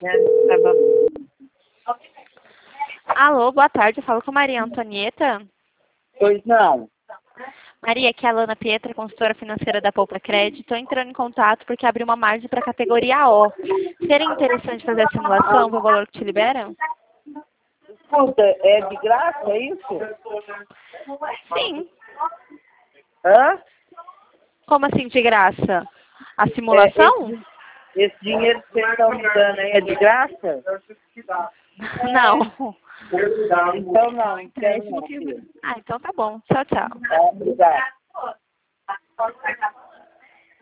Tá bom. Alô, boa tarde. Eu falo com a Maria Antonieta. Pois não. Maria, aqui é a Lana Pietra, consultora financeira da Poupa Crédito. Estou entrando em contato porque abriu uma margem para a categoria O. Seria interessante fazer a simulação, ver o valor que te liberam? Escuta, é de graça, é isso? Sim. Hã? Como assim de graça? A simulação? Esse dinheiro que vocês estão me dando aí é de graça? Não. Então não, então não, filho. Ah, então tá bom. Tchau, tchau. Tá, obrigado.